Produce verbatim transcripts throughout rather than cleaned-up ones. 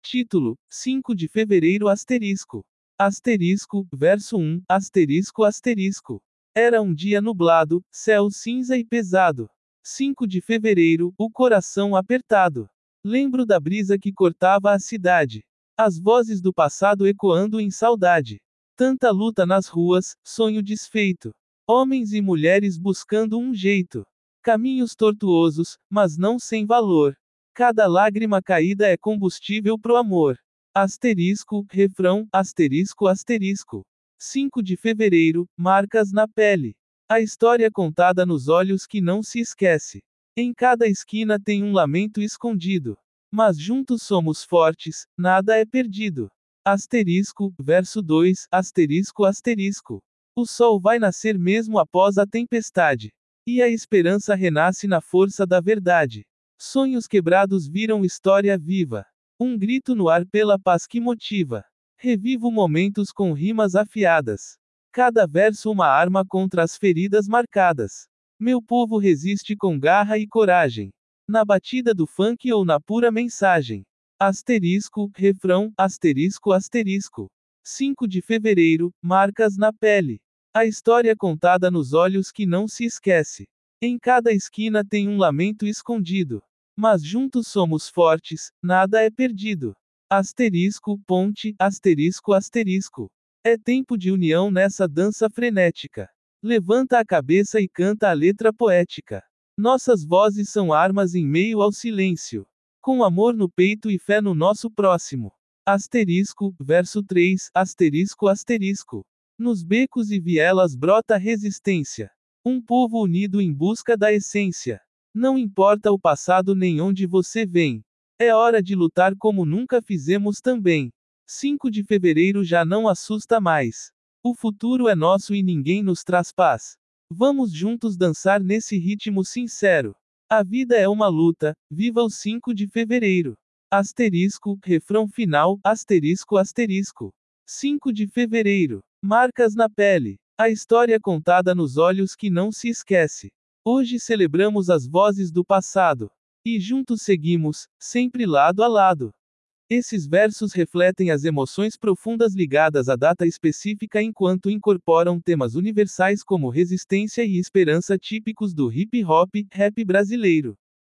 Título: cinco de fevereiro asterisco. Asterisco, verso um, asterisco asterisco. Era um dia nublado, céu cinza e pesado. cinco de fevereiro, o coração apertado. Lembro da brisa que cortava a cidade. As vozes do passado ecoando em saudade. Tanta luta nas ruas, sonho desfeito. Homens e mulheres buscando um jeito. Caminhos tortuosos, mas não sem valor. Cada lágrima caída é combustível pro amor. Asterisco, refrão, asterisco asterisco. cinco de fevereiro, marcas na pele. A história contada nos olhos que não se esquece. Em cada esquina tem um lamento escondido. Mas juntos somos fortes, nada é perdido. Asterisco, verso dois, asterisco asterisco. O sol vai nascer mesmo após a tempestade. E a esperança renasce na força da verdade. Sonhos quebrados viram história viva. Um grito no ar pela paz que motiva. Revivo momentos com rimas afiadas. Cada verso uma arma contra as feridas marcadas. Meu povo resiste com garra e coragem. Na batida do funk ou na pura mensagem. Asterisco, refrão, asterisco asterisco. cinco de fevereiro, marcas na pele. A história contada nos olhos que não se esquece. Em cada esquina tem um lamento escondido. Mas juntos somos fortes, nada é perdido. Asterisco, ponte, asterisco asterisco. É tempo de união nessa dança frenética. Levanta a cabeça e canta a letra poética. Nossas vozes são armas em meio ao silêncio. Com amor no peito e fé no nosso próximo. Asterisco, verso três, asterisco asterisco. Nos becos e vielas brota resistência. Um povo unido em busca da essência. Não importa o passado nem onde você vem. É hora de lutar como nunca fizemos também. cinco de fevereiro já não assusta mais. O futuro é nosso e ninguém nos traz paz. Vamos juntos dançar nesse ritmo sincero. A vida é uma luta, viva o cinco de fevereiro. Asterisco, refrão final, asterisco asterisco. cinco de fevereiro. Marcas na pele. A história contada nos olhos que não se esquece. Hoje celebramos as vozes do passado. E juntos seguimos, sempre lado a lado. Esses versos refletem as emoções profundas ligadas à data específica enquanto incorporam temas universais como resistência e esperança típicos do hip hop, rap brasileiro.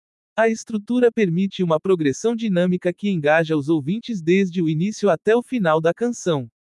A estrutura permite uma progressão dinâmica que engaja os ouvintes desde o início até o final da canção.